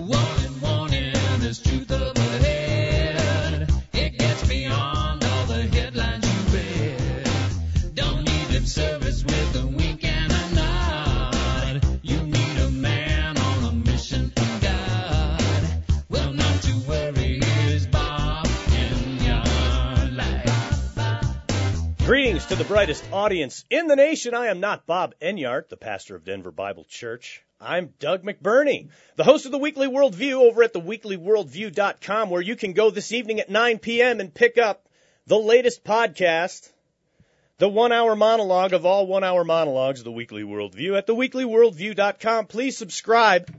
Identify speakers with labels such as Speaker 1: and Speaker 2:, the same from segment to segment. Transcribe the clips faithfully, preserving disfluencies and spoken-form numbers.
Speaker 1: Warning, warning, there's truth up ahead. It gets beyond all the headlines you read. Don't need lip service with a wink and a nod. You need a man on a mission from God. Well, not to worry, here's Bob Enyart Live.
Speaker 2: Greetings to the brightest audience in the nation. I am not Bob Enyart, the pastor of Denver Bible Church. I'm Doug McBurney, the host of the Weekly Worldview over at the weekly worldview dot com, where you can go this evening at nine p.m. and pick up the latest podcast, the one-hour monologue of all one-hour monologues of the Weekly Worldview at the weekly worldview dot com. Please subscribe.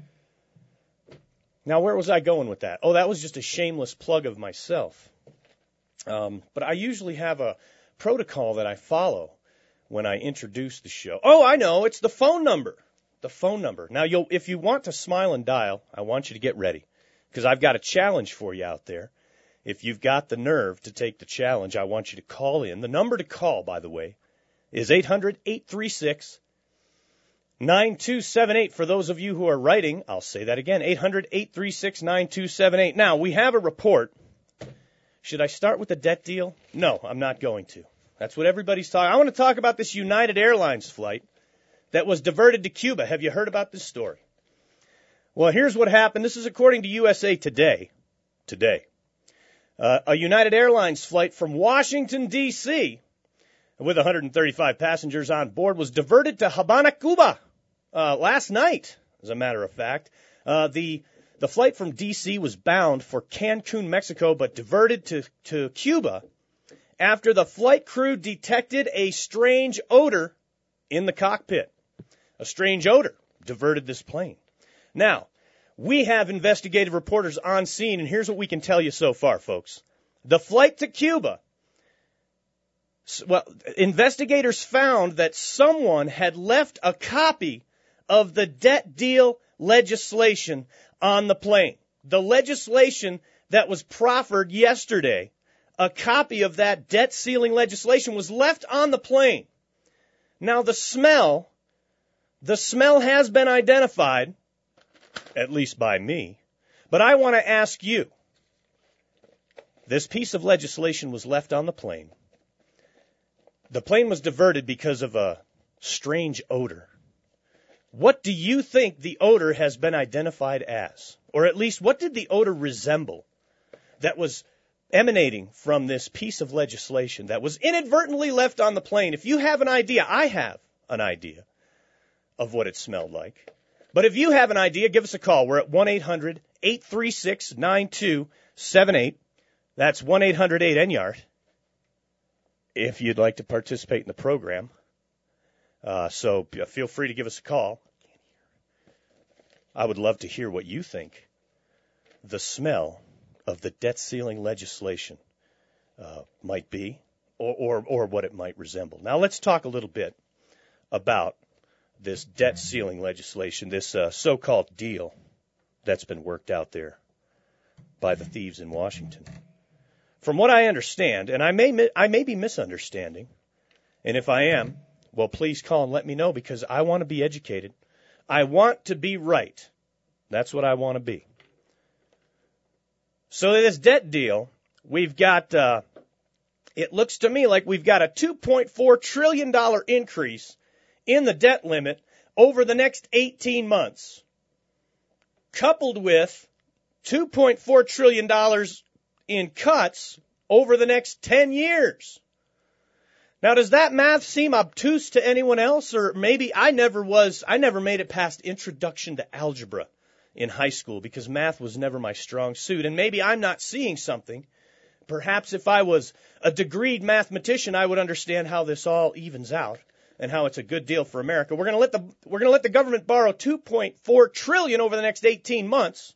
Speaker 2: Now, where was I going with that? Oh, that was just a shameless plug of myself. Um, but I usually have a protocol that I follow when I introduce the show. Oh, I know. It's the phone number. The phone number. Now, you'll, if you want to smile and dial, I want you to get ready, because I've got a challenge for you out there. If you've got the nerve to take the challenge, I want you to call in. The number to call, by the way, is eight hundred, eight three six, nine two seven eight. For those of you who are writing, I'll say that again, eight hundred, eight three six, nine two seven eight. Now, we have a report. Should I start with the debt deal? No, I'm not going to. That's what everybody's talking. I want to talk about this United Airlines flight that was diverted to Cuba. Have you heard about this story? Well, here's what happened. This is according to U S A Today. Today. Uh, a United Airlines flight from Washington, D C, with one hundred thirty-five passengers on board, was diverted to Habana, Cuba, uh, last night, as a matter of fact. Uh, the the flight from D C was bound for Cancun, Mexico, but diverted to, to Cuba after the flight crew detected a strange odor in the cockpit. A strange odor diverted this plane. Now, we have investigative reporters on scene, and here's what we can tell you so far, folks. The flight to Cuba, well, investigators found that someone had left a copy of the debt deal legislation on the plane. The legislation that was proffered yesterday, a copy of that debt ceiling legislation was left on the plane. Now, the smell, the smell has been identified, at least by me, but I want to ask you, this piece of legislation was left on the plane. The plane was diverted because of a strange odor. What do you think the odor has been identified as? Or at least, what did the odor resemble that was emanating from this piece of legislation that was inadvertently left on the plane? If you have an idea, I have an idea of what it smelled like. But if you have an idea, give us a call. We're at one eight hundred, eight three six, nine two seven eight. That's one eight hundred, eight Enyart. If you'd like to participate in the program. Uh, so feel free to give us a call. I would love to hear what you think the smell of the debt ceiling legislation uh, might be, or, or or what it might resemble. Now let's talk a little bit about this debt ceiling legislation, this uh, so-called deal that's been worked out there by the thieves in Washington. From what I understand, and I may I may be misunderstanding, and if I am, well, please call and let me know, because I want to be educated. I want to be right. That's what I want to be. So this debt deal, we've got, uh, it looks to me like we've got a two point four trillion dollars increase in the debt limit over the next eighteen months, coupled with two point four trillion dollars in cuts over the next ten years. Now, does that math seem obtuse to anyone else? Or maybe I never was, I never made it past introduction to algebra in high school, because math was never my strong suit. And maybe I'm not seeing something. Perhaps if I was a degreed mathematician, I would understand how this all evens out and how it's a good deal for America. We're going to let the, we're going to let the government borrow two point four trillion dollars over the next eighteen months.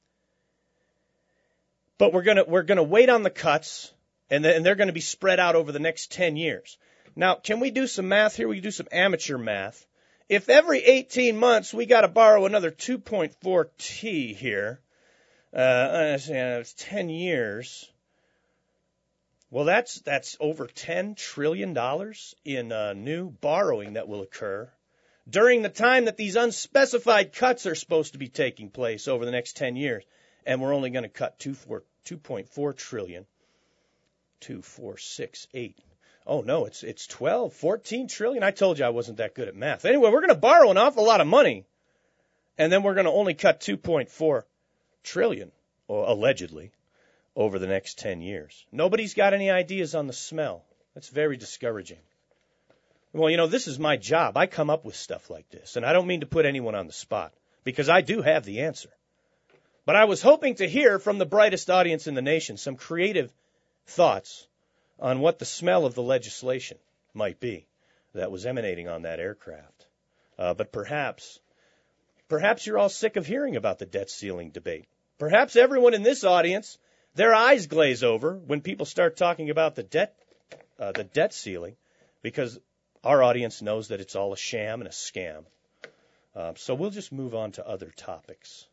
Speaker 2: But we're going to, we're going to wait on the cuts. And they're going to be spread out over the next ten years. Now, can we do some math here? We can do some amateur math. If every eighteen months we got to borrow another two point four T here, uh, it's ten years. Well, that's that's over ten trillion dollars in uh, new borrowing that will occur during the time that these unspecified cuts are supposed to be taking place over the next ten years. And we're only going to cut two point four trillion. Two, four, six, eight. Oh, no, it's it's twelve, fourteen trillion. I told you I wasn't that good at math. Anyway, we're going to borrow an awful lot of money, and then we're going to only cut two point four trillion, or allegedly, over the next ten years. Nobody's got any ideas on the smell. That's very discouraging. Well, you know, this is my job. I come up with stuff like this, and I don't mean to put anyone on the spot, because I do have the answer. But I was hoping to hear from the brightest audience in the nation some creative thoughts on what the smell of the legislation might be that was emanating on that aircraft. Uh, but perhaps, perhaps you're all sick of hearing about the debt ceiling debate. Perhaps everyone in this audience, their eyes glaze over when people start talking about the debt, uh, the debt ceiling, because our audience knows that it's all a sham and a scam. Uh, so we'll just move on to other topics.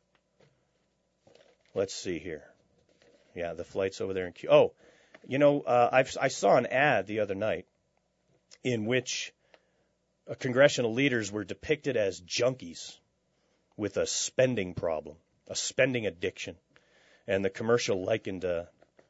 Speaker 2: Let's see here. Yeah, the flight's over there in Q. Oh, you know, uh, I've, I saw an ad the other night in which uh, congressional leaders were depicted as junkies with a spending problem, a spending addiction. And the commercial likened uh,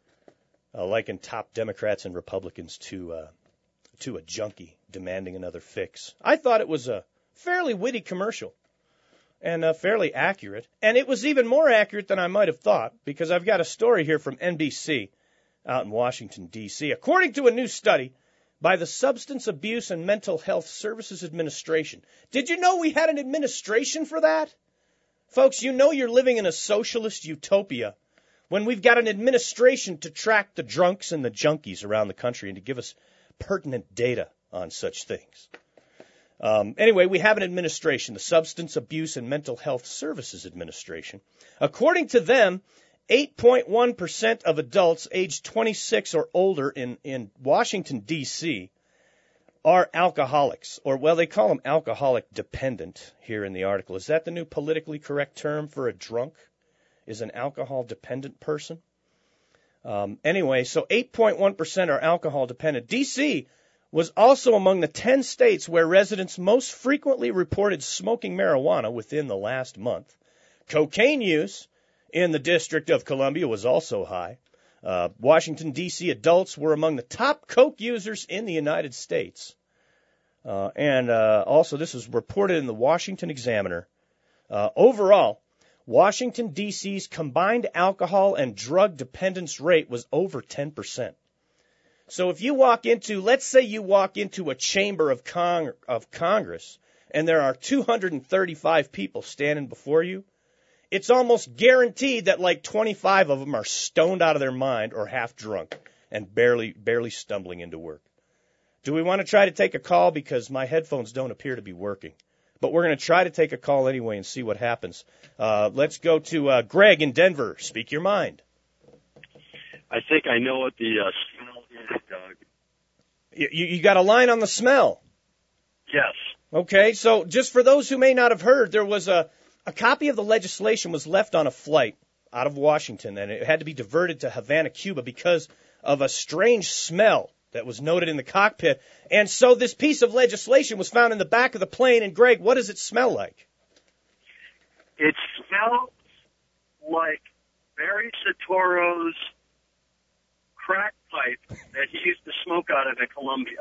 Speaker 2: uh, likened top Democrats and Republicans to uh, to a junkie demanding another fix. I thought it was a fairly witty commercial and uh, fairly accurate. And it was even more accurate than I might have thought, because I've got a story here from N B C out in Washington, D C According to a new study by the Substance Abuse and Mental Health Services Administration. Did you know we had an administration for that? Folks, you know you're living in a socialist utopia when we've got an administration to track the drunks and the junkies around the country and to give us pertinent data on such things. Um, anyway, we have an administration, the Substance Abuse and Mental Health Services Administration. According to them, eight point one percent of adults aged twenty-six or older in, in Washington, D C are alcoholics, or, well, they call them alcoholic dependent here in the article. Is that the new politically correct term for a drunk? Is an alcohol dependent person? Um, anyway, so eight point one percent are alcohol dependent. D C was also among the ten states where residents most frequently reported smoking marijuana within the last month. Cocaine use in the District of Columbia was also high. Uh, Washington, D C adults were among the top coke users in the United States. Uh, and uh, also, this was reported in the Washington Examiner. Uh, overall, Washington, D C's combined alcohol and drug dependence rate was over ten percent. So if you walk into, let's say you walk into a chamber of, Cong- of Congress and there are two hundred thirty-five people standing before you, it's almost guaranteed that like twenty-five of them are stoned out of their mind or half drunk and barely barely stumbling into work. Do we want to try to take a call? Because my headphones don't appear to be working. But we're going to try to take a call anyway and see what happens. Uh, let's go to uh, Greg in Denver. Speak your mind.
Speaker 3: I think I know what the uh, smell is, Doug.
Speaker 2: You, you got a line on the smell?
Speaker 3: Yes.
Speaker 2: Okay, so just for those who may not have heard, there was a, a copy of the legislation was left on a flight out of Washington, and it had to be diverted to Havana, Cuba, because of a strange smell that was noted in the cockpit. And so this piece of legislation was found in the back of the plane. And, Greg, what does it smell like?
Speaker 3: It smells like Barry Soetoro's crack pipe that he used to smoke out of at Columbia.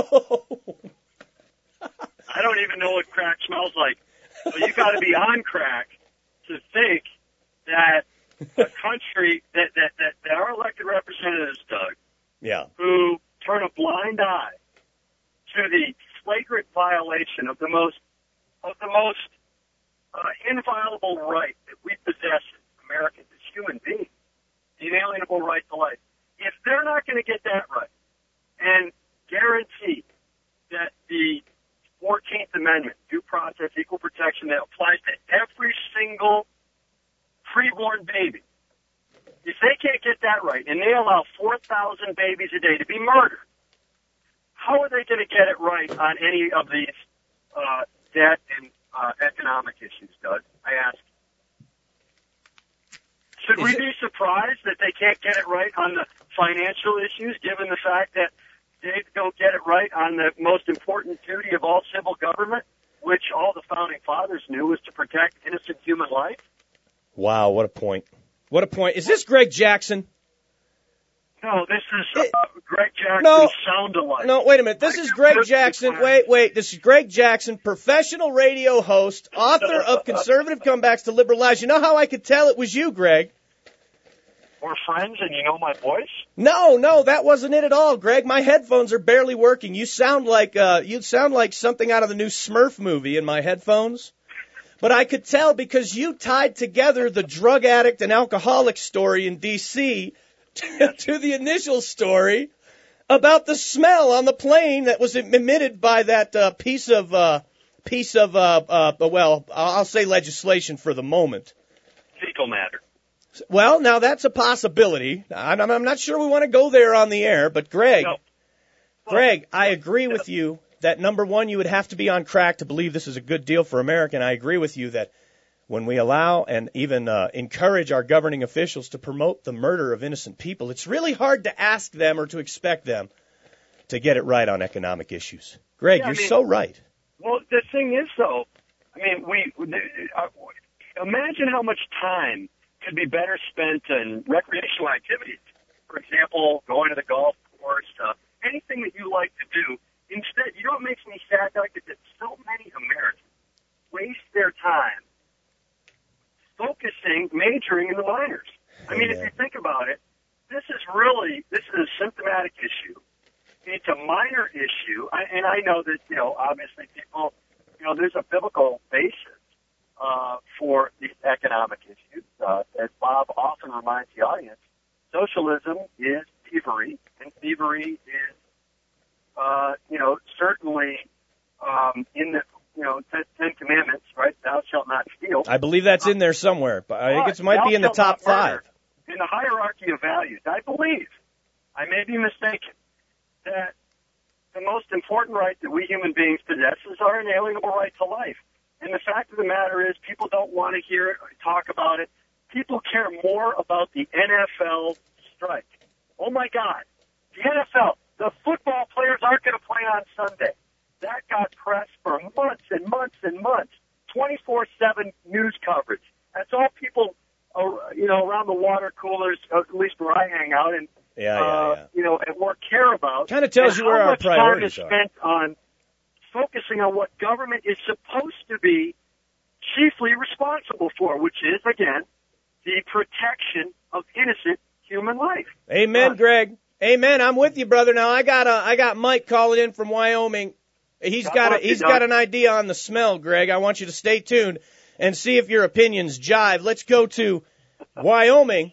Speaker 3: I don't even know what crack smells like. But you got to be on crack to think that a country, that, that, that, that our elected representatives, Doug,
Speaker 2: yeah,
Speaker 3: who turn a blind eye to the flagrant violation of the most of the most uh, inviolable right that we possess as Americans, as human beings, the inalienable right to life. If they're not going to get that right and guarantee that the fourteenth Amendment, due process, equal protection, that applies to every single preborn baby, if they can't get that right and they allow four thousand babies a day to be murdered, how are they going to get it right on any of these uh, debt and uh, economic issues, Doug? I ask. Should we be surprised that they can't get it right on the financial issues, given the fact that they don't get it right on the most important duty of all civil government, which all the founding fathers knew was to protect innocent human life.
Speaker 2: Wow, what a point. What a point. Is this Greg Jackson?
Speaker 3: No, this is
Speaker 2: It-
Speaker 3: uh, Greg Jackson
Speaker 2: No.
Speaker 3: sound alike.
Speaker 2: No, wait a minute. This
Speaker 3: I
Speaker 2: is
Speaker 3: can
Speaker 2: Greg
Speaker 3: perfectly
Speaker 2: Jackson.
Speaker 3: find-
Speaker 2: Wait, wait. This is Greg Jackson, professional radio host, author of Conservative Comebacks to Liberal Lies. You know how I could tell it was you, Greg?
Speaker 3: We're friends and you know my voice?
Speaker 2: No, no, that wasn't it at all, Greg. My headphones are barely working. You sound like uh, you sound like something out of the new Smurf movie in my headphones. But I could tell because you tied together the drug addict and alcoholic story in D C to, to the initial story about the smell on the plane that was emitted by that uh, piece of uh, piece of uh, uh, well, I'll say legislation for the moment.
Speaker 3: Fecal matter.
Speaker 2: Well, now that's a possibility. I'm, I'm not sure we want to go there on the air, but Greg,
Speaker 3: No.
Speaker 2: Greg, I agree with you that number one, you would have to be on crack to believe this is a good deal for America. And I agree with you that when we allow and even uh, encourage our governing officials to promote the murder of innocent people, it's really hard to ask them or to expect them to get it right on economic issues. Greg,
Speaker 3: Yeah, I
Speaker 2: you're
Speaker 3: mean-
Speaker 2: so right.
Speaker 3: Well, the thing is, though, I mean, we uh, imagine how much time could be better spent in recreational activities. For example, going to the golf course, uh, anything that you like to do. Instead, you know what makes me sad, Doug, is that so many Americans waste their time focusing, majoring in the minors. I mean, if
Speaker 2: Amen.
Speaker 3: you think about it, this is really, this is a symptomatic issue. It's a minor issue, I, and I know that, you know, obviously people, you know, there's a biblical basis uh, for these economic issues. Uh, as Bob often reminds the audience, socialism is thievery, and thievery is, uh, you know, certainly um, in the, you know, Ten, Ten Commandments, right? Thou shalt not steal.
Speaker 2: I believe that's in there somewhere, but I think
Speaker 3: But
Speaker 2: it might
Speaker 3: thou
Speaker 2: be in the
Speaker 3: shalt
Speaker 2: top
Speaker 3: not murder.
Speaker 2: five.
Speaker 3: In the hierarchy of values, I believe, I may be mistaken, that the most important right that we human beings possess is our inalienable right to life. And the fact of the matter is, people don't want to hear it or talk about it. People care more about the N F L strike. Oh my God, the N F L, the football players aren't going to play on Sunday. That got press for months and months and months, twenty-four seven news coverage. That's all people, uh, you know, around the water coolers, at least where I hang out, and
Speaker 2: Yeah, yeah,
Speaker 3: uh,
Speaker 2: yeah.
Speaker 3: you know, at work care about.
Speaker 2: Kinda tells
Speaker 3: and
Speaker 2: you where
Speaker 3: how
Speaker 2: our
Speaker 3: much
Speaker 2: priorities
Speaker 3: time
Speaker 2: are.
Speaker 3: is spent on focusing on what government is supposed to be chiefly responsible for, which is, again, the protection of innocent human life.
Speaker 2: Amen,
Speaker 3: Uh,
Speaker 2: Greg. Amen. I'm with you, brother. Now I got a, I got Mike calling in from Wyoming. He's
Speaker 3: God
Speaker 2: got a,
Speaker 3: bless you,
Speaker 2: he's
Speaker 3: Doug.
Speaker 2: got an idea on the smell, Greg. I want you to stay tuned and see if your opinions jive. Let's go to Wyoming.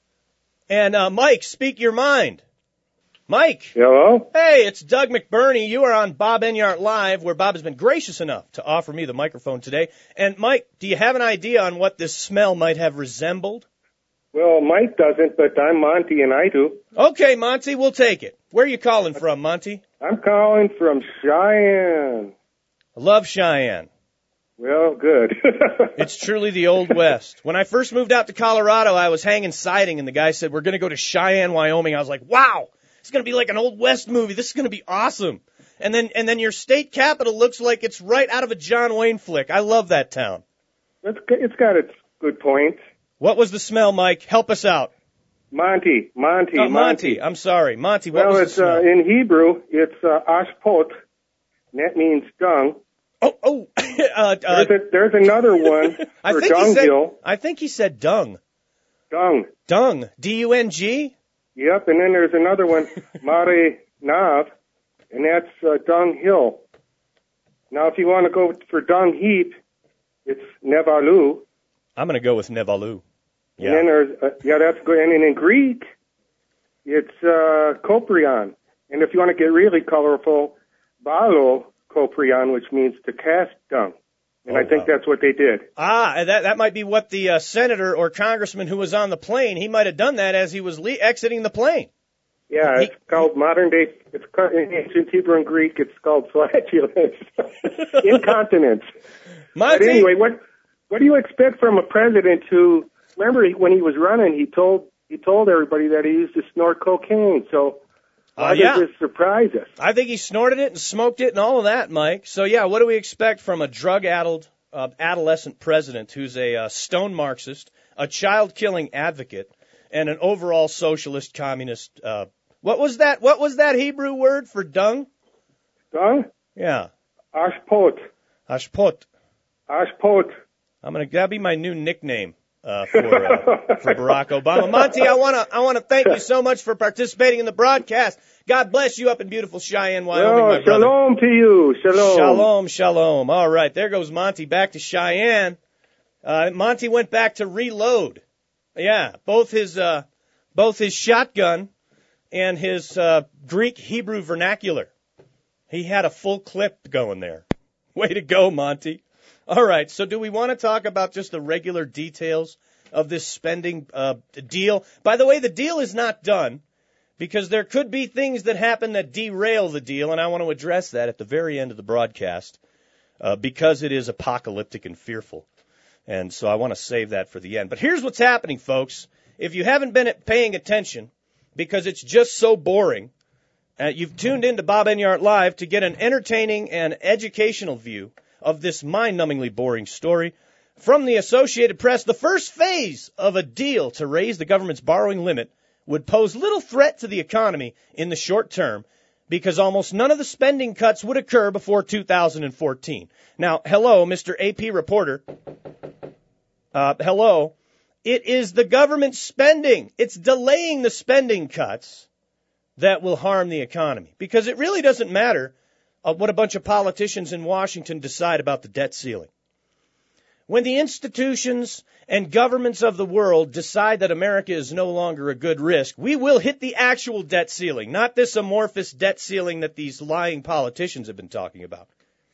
Speaker 2: And uh, Mike, speak your mind. Mike.
Speaker 4: Hello?
Speaker 2: Hey, it's Doug McBurney. You are on Bob Enyart Live, where Bob has been gracious enough to offer me the microphone today. And Mike, do you have an idea on what this smell might have resembled?
Speaker 4: Well, Mike doesn't, but I'm Monty and I do.
Speaker 2: Okay, Monty, we'll take it. Where are you calling from, Monty?
Speaker 4: I'm calling from Cheyenne.
Speaker 2: I love Cheyenne.
Speaker 4: Well, good.
Speaker 2: It's truly the Old West. When I first moved out to Colorado, I was hanging siding, and the guy said, we're going to go to Cheyenne, Wyoming. I was like, wow, it's going to be like an Old West movie. This is going to be awesome. And then and then your state capital looks like it's right out of a John Wayne flick. I love that town.
Speaker 4: it's, it's got its good points.
Speaker 2: What was the smell, Mike? Help us out.
Speaker 4: Monty, Monty,
Speaker 2: Oh, Monty, I'm sorry. Monty, what
Speaker 4: Well,
Speaker 2: was
Speaker 4: it's
Speaker 2: the smell?
Speaker 4: uh, in Hebrew, it's uh, ashpot, and that means dung.
Speaker 2: oh, oh, uh, uh,
Speaker 4: There's, a, there's another one
Speaker 2: I
Speaker 4: for
Speaker 2: think he said,
Speaker 4: dunghill.
Speaker 2: I think he said dung.
Speaker 4: Dung.
Speaker 2: Dung. D U N G?
Speaker 4: Yep, and then there's another one, Mare Nav, and that's uh, dung hill. Now, if you want to go for dung heap, it's Nevalu.
Speaker 2: I'm going to go with Nevalu.
Speaker 4: And then there's, uh, yeah, that's good. And then in Greek, it's uh, koprion. And if you want to get really colorful, balo koprion, which means to cast dung. And
Speaker 2: Oh,
Speaker 4: I think
Speaker 2: wow.
Speaker 4: that's what they did.
Speaker 2: Ah, and that that might be what the uh, senator or congressman who was on the plane, he might have done that as he was le- exiting the plane.
Speaker 4: Yeah,
Speaker 2: He-
Speaker 4: it's called modern day, it's called, in ancient Hebrew and Greek, it's called flatulence. Incontinence.
Speaker 2: Monty,
Speaker 4: But anyway, what what do you expect from a president who, remember he, when he was running, he told he told everybody that he used to snort cocaine. So Why
Speaker 2: Uh, yeah.
Speaker 4: does this surprise us?
Speaker 2: I think he snorted it and smoked it and all of that, Mike. So, yeah, what do we expect from a drug-addled uh, adolescent president who's a uh, stone Marxist, a child-killing advocate, and an overall socialist communist? Uh, what was that? What was that Hebrew word for dung?
Speaker 4: Dung?
Speaker 2: Yeah,
Speaker 4: Ashpot.
Speaker 2: hashpot.
Speaker 4: Ashpot.
Speaker 2: I'm gonna that'll be my new nickname uh, for uh, for Barack Obama. Monty, I wanna I wanna thank you so much for participating in the broadcast. God bless you up in beautiful Cheyenne, Wyoming,
Speaker 4: Oh,
Speaker 2: my brother.
Speaker 4: shalom to you. Shalom.
Speaker 2: Shalom, shalom. All right, there goes Monty back to Cheyenne. Uh, Monty went back to reload. Yeah, both his uh, both his shotgun and his uh, Greek Hebrew vernacular. He had a full clip going there. Way to go, Monty. All right, so do we want to talk about just the regular details of this spending uh, deal? By the way, the deal is not done because there could be things that happen that derail the deal, and I want to address that at the very end of the broadcast uh, because it is apocalyptic and fearful. And so I want to save that for the end. But here's what's happening, folks. If you haven't been paying attention because it's just so boring, uh, you've tuned into Bob Enyart Live to get an entertaining and educational view of this mind-numbingly boring story. From the Associated Press, the first phase of a deal to raise the government's borrowing limit would pose little threat to the economy in the short term because almost none of the spending cuts would occur before two thousand fourteen. Now, hello, Mister A P reporter. Uh, hello. It is the government spending. It's delaying the spending cuts that will harm the economy because it really doesn't matter Uh, what a bunch of politicians in Washington decide about the debt ceiling. When the institutions and governments of the world decide that America is no longer a good risk, we will hit the actual debt ceiling, not this amorphous debt ceiling that these lying politicians have been talking about.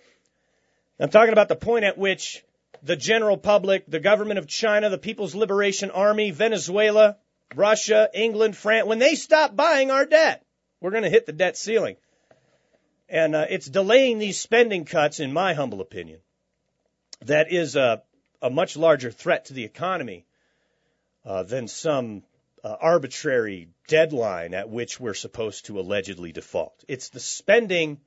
Speaker 2: I'm talking about the point at which the general public, the government of China, the People's Liberation Army, Venezuela, Russia, England, France, when they stop buying our debt, we're going to hit the debt ceiling. And uh, it's delaying these spending cuts, in my humble opinion, that is a, a much larger threat to the economy uh, than some uh, arbitrary deadline at which we're supposed to allegedly default. It's the spending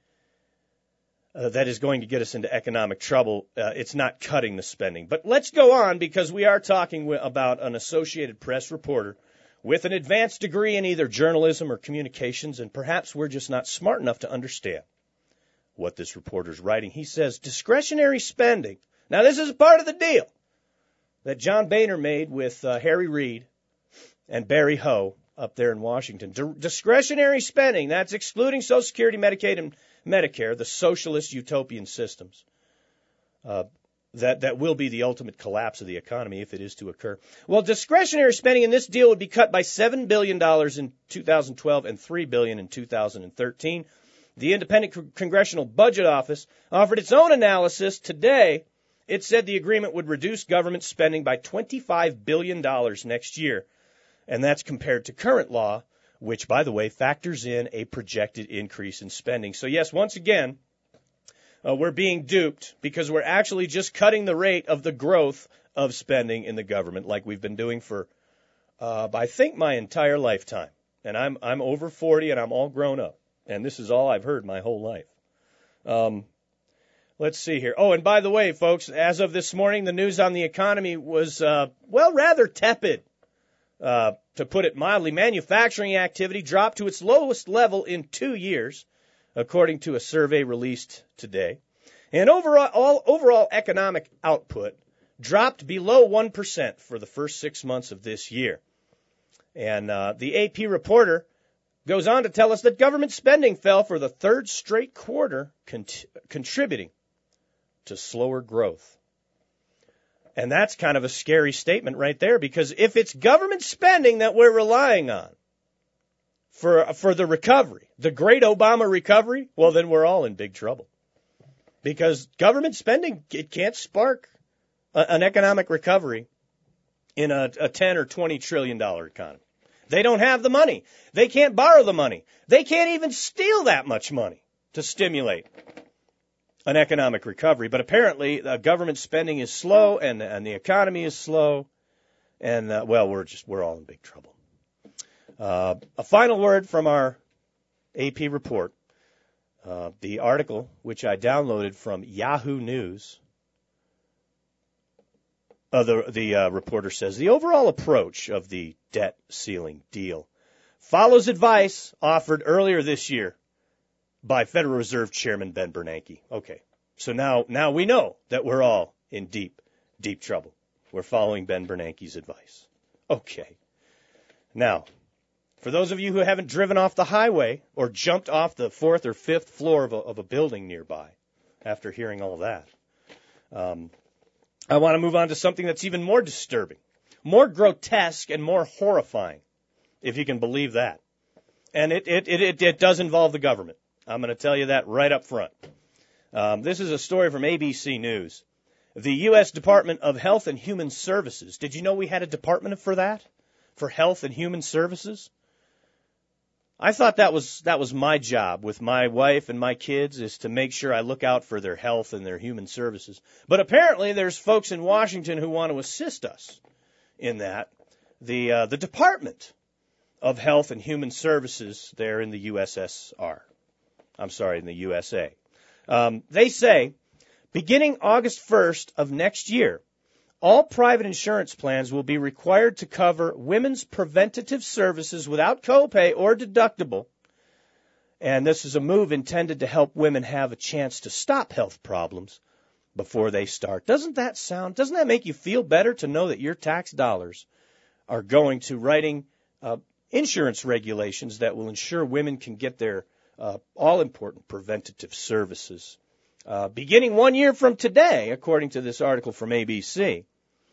Speaker 2: uh, that is going to get us into economic trouble. Uh, it's not cutting the spending. But let's go on because we are talking w- about an Associated Press reporter with an advanced degree in either journalism or communications, and perhaps we're just not smart enough to understand what this reporter's writing. He says discretionary spending. Now, this is part of the deal that John Boehner made with uh, Harry Reid and Barry Ho up there in Washington. D- discretionary spending, that's excluding Social Security, Medicaid, and Medicare, the socialist utopian systems. Uh, That that will be the ultimate collapse of the economy if it is to occur. Well, discretionary spending in this deal would be cut by seven billion dollars in two thousand twelve and three billion dollars in two thousand thirteen. The Independent C- Congressional Budget Office offered its own analysis today. It said the agreement would reduce government spending by twenty-five billion dollars next year, and that's compared to current law, which, by the way, factors in a projected increase in spending. So, yes, once again, Uh, we're being duped because we're actually just cutting the rate of the growth of spending in the government like we've been doing for, uh, I think, my entire lifetime. And I'm I'm over forty and I'm all grown up. And this is all I've heard my whole life. Um, let's see here. Oh, and by the way, folks, as of this morning, the news on the economy was, uh, well, rather tepid, uh, to put it mildly. Manufacturing activity dropped to its lowest level in two years. According to a survey released today. And overall, all, overall economic output dropped below one percent for the first six months of this year. And uh, the A P reporter goes on to tell us that government spending fell for the third straight quarter, cont- contributing to slower growth. And that's kind of a scary statement right there, because if it's government spending that we're relying on for for the recovery, the great Obama recovery, well, then we're all in big trouble. Because government spending, it can't spark a, an economic recovery in a, a ten or twenty trillion dollar economy. They don't have the money. They can't borrow the money. They can't even steal that much money to stimulate an economic recovery. But apparently, uh, government spending is slow, and and the economy is slow, and uh, well, we're just we're all in big trouble. Uh, a final word from our A P report. Uh, the article, which I downloaded from Yahoo News, uh, the, the uh, reporter says, the overall approach of the debt ceiling deal follows advice offered earlier this year by Federal Reserve Chairman Ben Bernanke. Okay, so now, now we know that we're all in deep, deep trouble. We're following Ben Bernanke's advice. Okay. Now, for those of you who haven't driven off the highway or jumped off the fourth or fifth floor of a, of a building nearby after hearing all that, um, I want to move on to something that's even more disturbing, more grotesque and more horrifying, if you can believe that. And it, it, it, it, it does involve the government. I'm going to tell you that right up front. Um, this is a story from A B C News. The U S Department of Health and Human Services. Did you know we had a department for that? For Health and Human Services? I thought that was that was my job with my wife and my kids, is to make sure I look out for their health and their human services. But apparently there's folks in Washington who want to assist us in that. The uh, the Department of Health and Human Services there in the U S S R. I'm sorry, in the U S A. Um, they say, beginning August first of next year, all private insurance plans will be required to cover women's preventative services without copay or deductible. And this is a move intended to help women have a chance to stop health problems before they start. Doesn't that sound, doesn't that make you feel better to know that your tax dollars are going to writing uh, insurance regulations that will ensure women can get their uh, all-important preventative services? Uh, beginning one year from today, according to this article from A B C,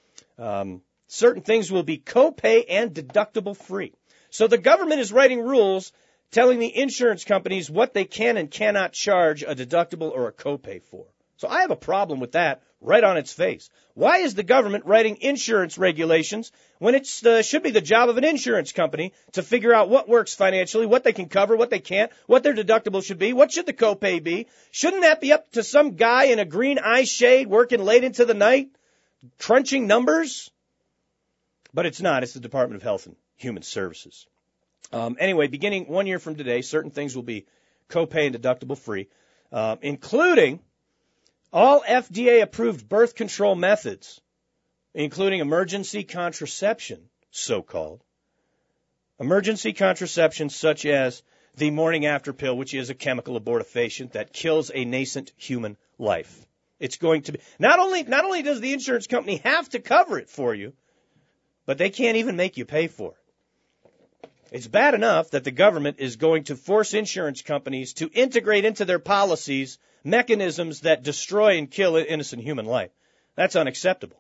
Speaker 2: um, certain things will be copay and deductible free. So the government is writing rules telling the insurance companies what they can and cannot charge a deductible or a copay for. So I have a problem with that right on its face. Why is the government writing insurance regulations when it uh, should be the job of an insurance company to figure out what works financially, what they can cover, what they can't, what their deductible should be, what should the copay be? Shouldn't that be up to some guy in a green eye shade working late into the night, crunching numbers? But it's not. It's the Department of Health and Human Services. Um, anyway, beginning one year from today, certain things will be copay and deductible free, uh, including all F D A-approved birth control methods, including emergency contraception, so-called. Emergency contraception such as the morning after pill, which is a chemical abortifacient that kills a nascent human life. It's going to be, not only, not only does the insurance company have to cover it for you, but they can't even make you pay for it. It's bad enough that the government is going to force insurance companies to integrate into their policies mechanisms that destroy and kill innocent human life. That's unacceptable.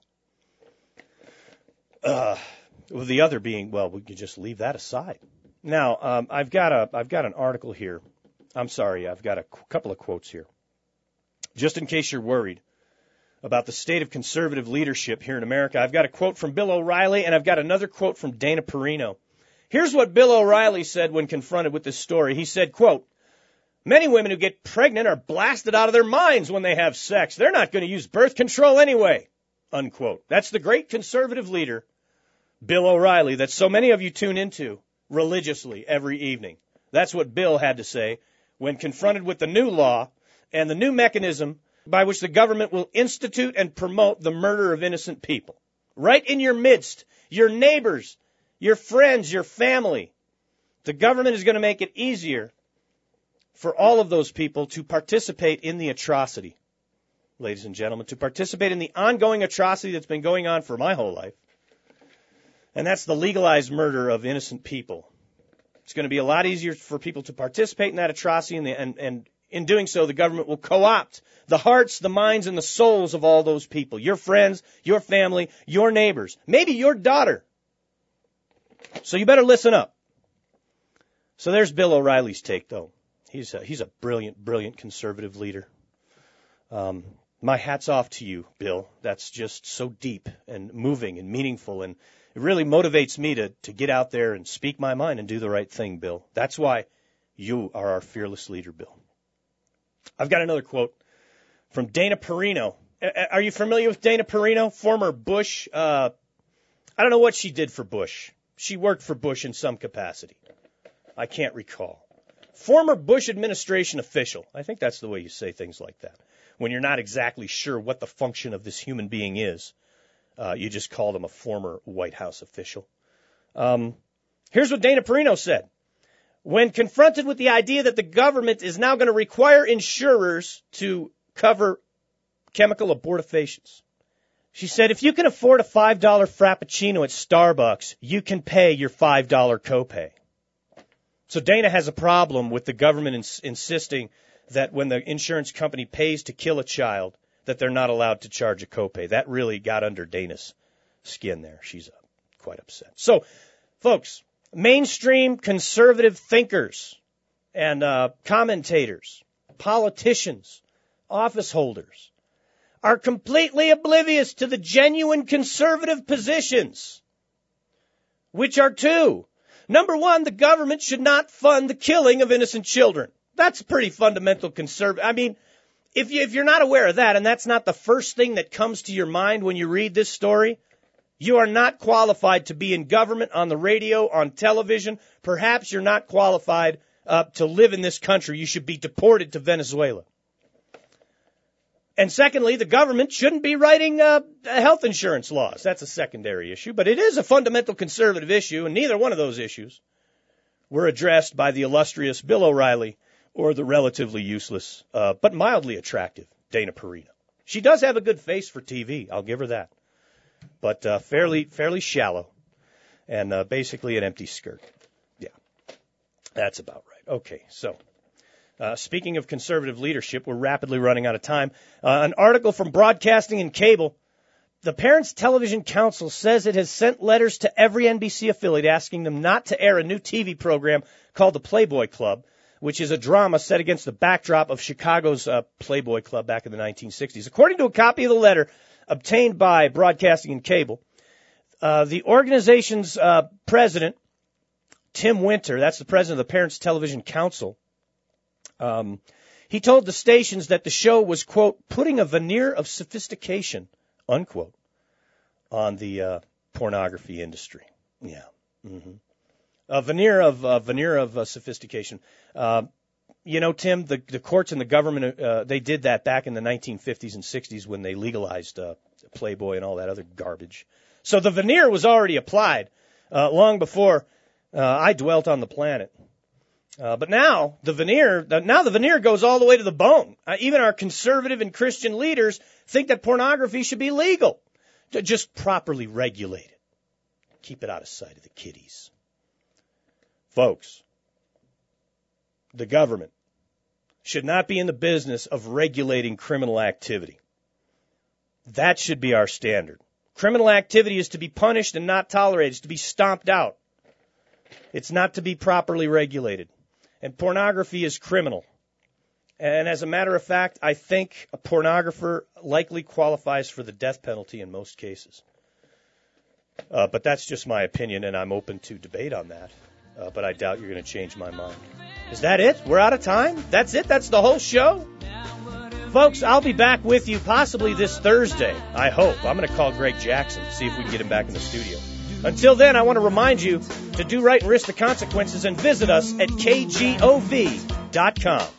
Speaker 2: Uh, well, the other being, well, we could just leave that aside. Now, um, I've got a, I've got an article here. I'm sorry, I've got a qu- couple of quotes here. Just in case you're worried about the state of conservative leadership here in America, I've got a quote from Bill O'Reilly, and I've got another quote from Dana Perino. Here's what Bill O'Reilly said when confronted with this story. He said, quote, "Many women who get pregnant are blasted out of their minds when they have sex. They're not going to use birth control anyway," unquote. That's the great conservative leader, Bill O'Reilly, that so many of you tune into religiously every evening. That's what Bill had to say when confronted with the new law and the new mechanism by which the government will institute and promote the murder of innocent people. Right in your midst, your neighbors, your friends, your family. The government is going to make it easier for all of those people to participate in the atrocity, ladies and gentlemen, to participate in the ongoing atrocity that's been going on for my whole life. And that's the legalized murder of innocent people. It's going to be a lot easier for people to participate in that atrocity, and, the, and, and in doing so, the government will co-opt the hearts, the minds, and the souls of all those people, your friends, your family, your neighbors, maybe your daughter. So you better listen up. So there's Bill O'Reilly's take, though. He's a, he's a brilliant, brilliant conservative leader. Um, my hat's off to you, Bill. That's just so deep and moving and meaningful, and it really motivates me to, to get out there and speak my mind and do the right thing, Bill. That's why you are our fearless leader, Bill. I've got another quote from Dana Perino. Are you familiar with Dana Perino, former Bush? Uh, I don't know what she did for Bush. She worked for Bush in some capacity. I can't recall. former Bush administration official. I think that's the way you say things like that. When you're not exactly sure what the function of this human being is, uh, you just call them a former White House official. Um, here's what Dana Perino said. When confronted with the idea that the government is now going to require insurers to cover chemical abortifacients, she said, if you can afford a five dollar Frappuccino at Starbucks, you can pay your five dollar copay. So Dana has a problem with the government ins- insisting that when the insurance company pays to kill a child, that they're not allowed to charge a copay. That really got under Dana's skin there. She's uh, quite upset. So, folks, mainstream conservative thinkers and uh, commentators, politicians, office holders are completely oblivious to the genuine conservative positions, which are two. Number one, the government should not fund the killing of innocent children. That's a pretty fundamental conservative. I mean, if, you, if you're not aware of that, and that's not the first thing that comes to your mind when you read this story, you are not qualified to be in government, on the radio, on television. Perhaps you're not qualified uh, to live in this country. You should be deported to Venezuela. And secondly, the government shouldn't be writing uh, health insurance laws. That's a secondary issue, but it is a fundamental conservative issue, and neither one of those issues were addressed by the illustrious Bill O'Reilly or the relatively useless uh, but mildly attractive Dana Perino. She does have a good face for T V, I'll give her that, but uh, fairly fairly shallow and uh, basically an empty skirt. Yeah, that's about right. Okay, so... Uh, speaking of conservative leadership, we're rapidly running out of time. Uh, an article from Broadcasting and Cable. The Parents Television Council says it has sent letters to every N B C affiliate asking them not to air a new T V program called the Playboy Club, which is a drama set against the backdrop of Chicago's uh, Playboy Club back in the nineteen sixties. According to a copy of the letter obtained by Broadcasting and Cable, uh, the organization's uh, president, Tim Winter, that's the president of the Parents Television Council, Um, he told the stations that the show was, quote, putting a veneer of sophistication, unquote, on the uh, pornography industry. Yeah. Mm-hmm. A veneer of uh, veneer of uh, sophistication. Uh, you know, Tim, the, the courts and the government, uh, they did that back in the nineteen fifties and sixties when they legalized uh, Playboy and all that other garbage. So the veneer was already applied uh, long before uh, I dwelt on the planet. Uh, but now the veneer, now the veneer goes all the way to the bone. Uh, even our conservative and Christian leaders think that pornography should be legal, just properly regulated. Keep it out of sight of the kiddies. Folks, the government should not be in the business of regulating criminal activity. That should be our standard. Criminal activity is to be punished and not tolerated. It's to be stomped out. It's not to be properly regulated. And pornography is criminal. And as a matter of fact, I think a pornographer likely qualifies for the death penalty in most cases. Uh, but that's just my opinion, and I'm open to debate on that. Uh, but I doubt you're going to change my mind. Is that it? We're out of time? That's it? That's the whole show? Folks, I'll be back with you possibly this Thursday, I hope. I'm going to call Greg Jackson, see if we can get him back in the studio. Until then, I want to remind you to do right and risk the consequences and visit us at K G O V dot com.